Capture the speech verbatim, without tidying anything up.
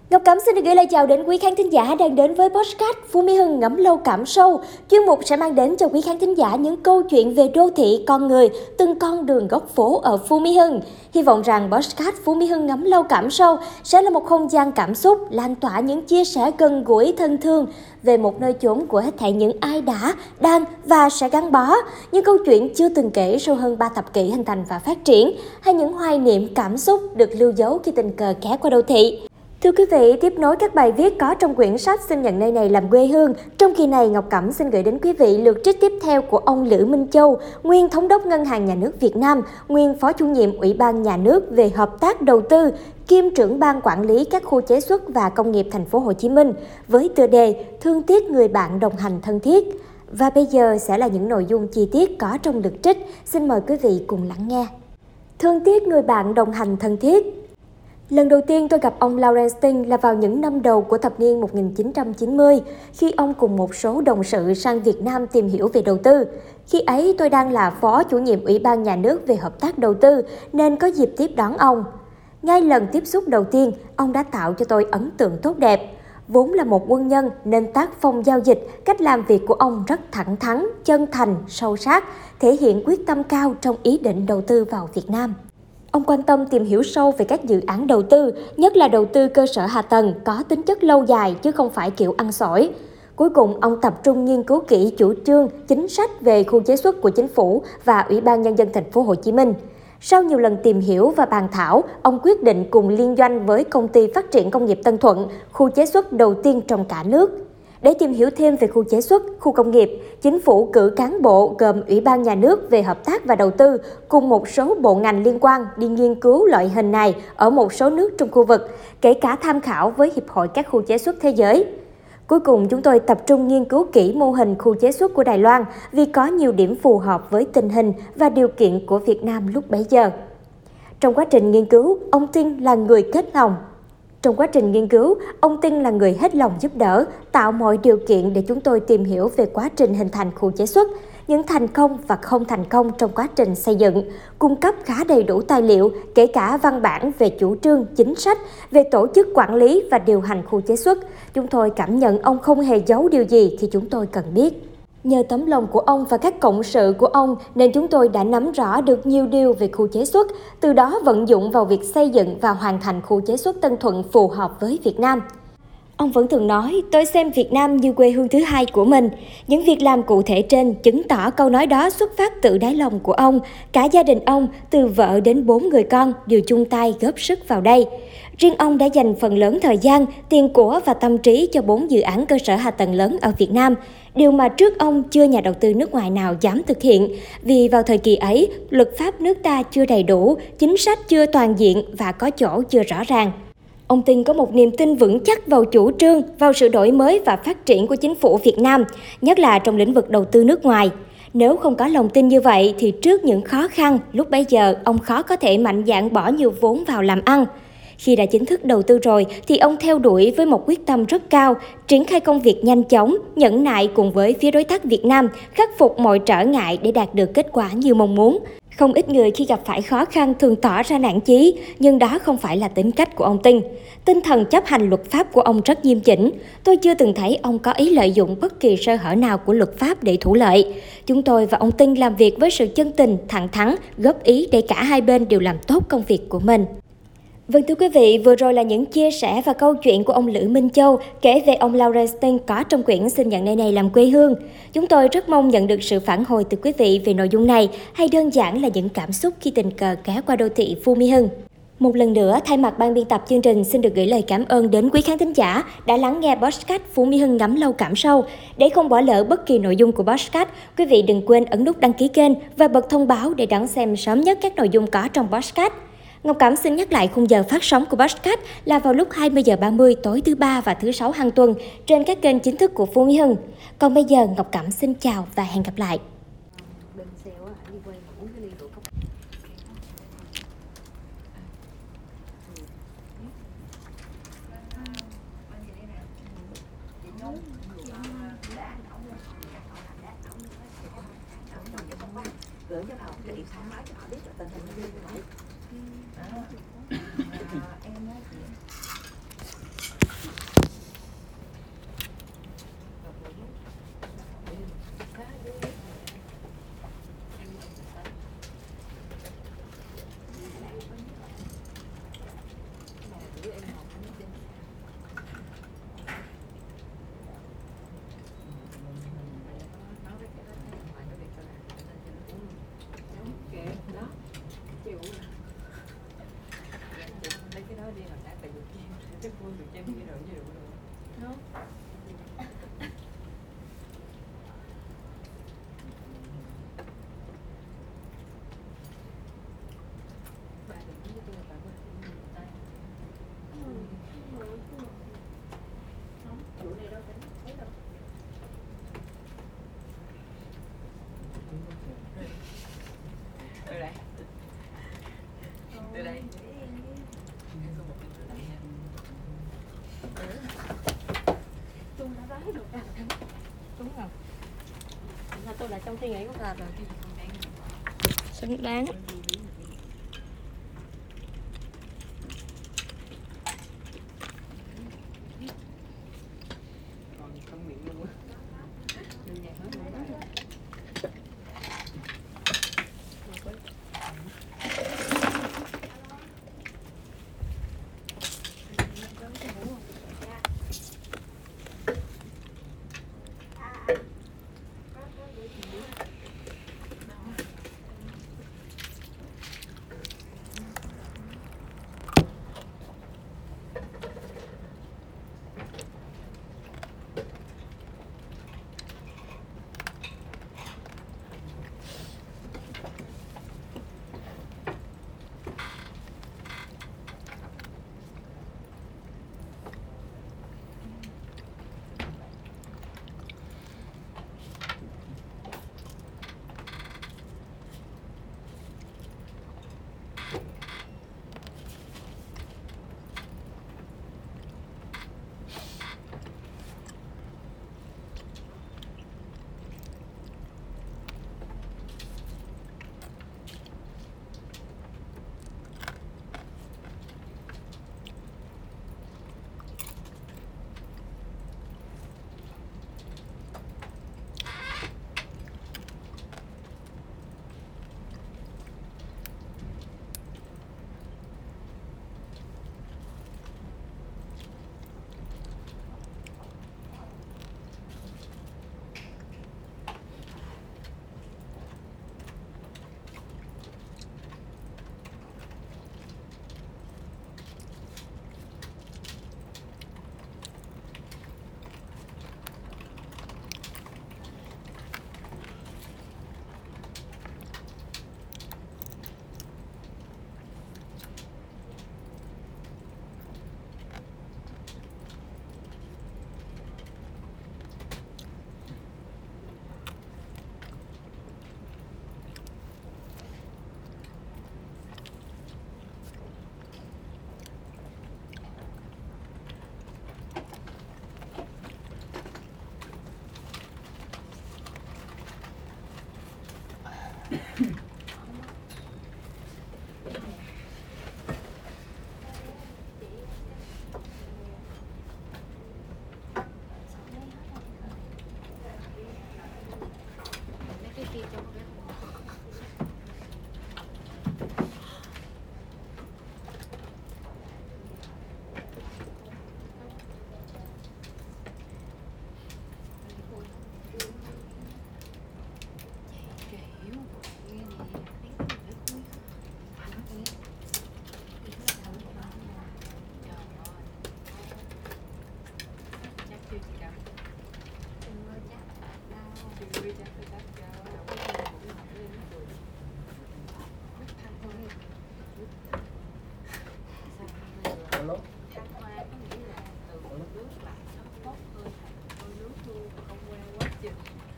Ngọc Cẩm xin được gửi lời chào đến quý khán thính giả đang đến với podcast Phú Mỹ Hưng ngắm lâu cảm sâu. Chuyên mục sẽ mang đến cho quý khán thính giả những câu chuyện về đô thị, con người, từng con đường góc phố ở Phú Mỹ Hưng. Hy vọng rằng podcast Phú Mỹ Hưng ngắm lâu cảm sâu sẽ là một không gian cảm xúc, lan tỏa những chia sẻ gần gũi thân thương về một nơi chốn của hết thảy những ai đã, đang và sẽ gắn bó. Những câu chuyện chưa từng kể sau hơn ba thập kỷ hình thành và phát triển, hay những hoài niệm cảm xúc được lưu dấu khi tình cờ ghé qua đô thị. Thưa quý vị, tiếp nối các bài viết có trong quyển sách Xin nhận nơi này làm quê hương, trong kỳ này Ngọc Cẩm xin gửi đến quý vị lượt trích tiếp theo của ông Lữ Minh Châu, nguyên Thống đốc Ngân hàng Nhà nước Việt Nam, nguyên Phó chủ nhiệm Ủy ban Nhà nước về hợp tác đầu tư, kiêm trưởng ban quản lý các khu chế xuất và công nghiệp thành phố Hồ Chí Minh, với tựa đề Thương tiếc người bạn đồng hành thân thiết. Và bây giờ sẽ là những nội dung chi tiết có trong lượt trích. Xin mời quý vị cùng lắng nghe. Thương tiếc người bạn đồng hành thân thiết. Lần đầu tiên tôi gặp ông Lawrence Sting là vào những năm đầu của thập niên một nghìn chín trăm chín mươi, khi ông cùng một số đồng sự sang Việt Nam tìm hiểu về đầu tư. Khi ấy tôi đang là Phó chủ nhiệm Ủy ban Nhà nước về hợp tác đầu tư, nên có dịp tiếp đón ông. Ngay lần tiếp xúc đầu tiên, ông đã tạo cho tôi ấn tượng tốt đẹp. Vốn là một quân nhân nên tác phong giao dịch, cách làm việc của ông rất thẳng thắn, chân thành, sâu sát, thể hiện quyết tâm cao trong ý định đầu tư vào Việt Nam. Ông quan tâm tìm hiểu sâu về các dự án đầu tư, nhất là đầu tư cơ sở hạ tầng có tính chất lâu dài chứ không phải kiểu ăn xổi. Cuối cùng, ông tập trung nghiên cứu kỹ chủ trương, chính sách về khu chế xuất của chính phủ và Ủy ban Nhân dân thành phố Hồ Chí Minh. Sau nhiều lần tìm hiểu và bàn thảo, ông quyết định cùng liên doanh với Công ty Phát triển Công nghiệp Tân Thuận, khu chế xuất đầu tiên trong cả nước. Để tìm hiểu thêm về khu chế xuất, khu công nghiệp, chính phủ cử cán bộ gồm Ủy ban Nhà nước về hợp tác và đầu tư cùng một số bộ ngành liên quan đi nghiên cứu loại hình này ở một số nước trong khu vực, kể cả tham khảo với Hiệp hội các khu chế xuất thế giới. Cuối cùng, chúng tôi tập trung nghiên cứu kỹ mô hình khu chế xuất của Đài Loan vì có nhiều điểm phù hợp với tình hình và điều kiện của Việt Nam lúc bấy giờ. Trong quá trình nghiên cứu, ông Tin là người kết lòng. Trong quá trình nghiên cứu, ông Tin là người hết lòng giúp đỡ, tạo mọi điều kiện để chúng tôi tìm hiểu về quá trình hình thành khu chế xuất, những thành công và không thành công trong quá trình xây dựng, cung cấp khá đầy đủ tài liệu, kể cả văn bản về chủ trương, chính sách, về tổ chức quản lý và điều hành khu chế xuất. Chúng tôi cảm nhận ông không hề giấu điều gì khi chúng tôi cần biết. Nhờ tấm lòng của ông và các cộng sự của ông nên chúng tôi đã nắm rõ được nhiều điều về khu chế xuất, từ đó vận dụng vào việc xây dựng và hoàn thành khu chế xuất Tân Thuận phù hợp với Việt Nam. Ông vẫn thường nói, tôi xem Việt Nam như quê hương thứ hai của mình. Những việc làm cụ thể trên chứng tỏ câu nói đó xuất phát từ đáy lòng của ông. Cả gia đình ông, từ vợ đến bốn người con, đều chung tay góp sức vào đây. Riêng ông đã dành phần lớn thời gian, tiền của và tâm trí cho bốn dự án cơ sở hạ tầng lớn ở Việt Nam. Điều mà trước ông chưa nhà đầu tư nước ngoài nào dám thực hiện, vì vào thời kỳ ấy, luật pháp nước ta chưa đầy đủ, chính sách chưa toàn diện và có chỗ chưa rõ ràng. Ông Tin có một niềm tin vững chắc vào chủ trương, vào sự đổi mới và phát triển của chính phủ Việt Nam, nhất là trong lĩnh vực đầu tư nước ngoài. Nếu không có lòng tin như vậy thì trước những khó khăn, lúc bấy giờ ông khó có thể mạnh dạn bỏ nhiều vốn vào làm ăn. Khi đã chính thức đầu tư rồi thì ông theo đuổi với một quyết tâm rất cao, triển khai công việc nhanh chóng, nhẫn nại cùng với phía đối tác Việt Nam, khắc phục mọi trở ngại để đạt được kết quả như mong muốn. Không ít người khi gặp phải khó khăn thường tỏ ra nản chí, nhưng đó không phải là tính cách của ông Tin. Tinh thần chấp hành luật pháp của ông rất nghiêm chỉnh. Tôi chưa từng thấy ông có ý lợi dụng bất kỳ sơ hở nào của luật pháp để thủ lợi. Chúng tôi và ông Tin làm việc với sự chân tình, thẳng thắn, góp ý để cả hai bên đều làm tốt công việc của mình. Vâng thưa quý vị, vừa rồi là những chia sẻ và câu chuyện của ông Lữ Minh Châu kể về ông Lawrence Sting có trong quyển Xin nhận nơi này làm quê hương. Chúng tôi rất mong nhận được sự phản hồi từ quý vị về nội dung này, hay đơn giản là những cảm xúc khi tình cờ ghé qua đô thị Phú Mỹ Hưng. Một lần nữa, thay mặt ban biên tập chương trình xin được gửi lời cảm ơn đến quý khán thính giả đã lắng nghe podcast Phú Mỹ Hưng ngắm lâu cảm sâu. Để không bỏ lỡ bất kỳ nội dung của podcast, quý vị đừng quên ấn nút đăng ký kênh và bật thông báo để đón xem sớm nhất các nội dung có trong podcast. Ngọc Cẩm xin nhắc lại khung giờ phát sóng của podcast là vào lúc hai mươi giờ ba mươi tối thứ ba và thứ sáu hàng tuần trên các kênh chính thức của Phú Mỹ Hưng. Còn bây giờ Ngọc Cẩm xin chào và hẹn gặp lại. Gửi cho họ cái điện thoại máy cho họ biết là tình hình như vậy. Đó. À, em nói chuyện Chắc vui được trang cái đợi nhiều rồi. Không. Bà đừng với tôi là bà quên tôi nhìn tay. Không, chỗ này đâu phải thấy đâu. Từ đây. Từ đây. Em có một cái từ đây nha. Tôi đã nói được rằng đúng không? Là tôi là trong suy nghĩ của bà rồi. Xứng đáng. Còn không miệng luôn á. Đơn giản hết luôn á. Chưa chị cầm. Chưa chắc. Chưa chắc.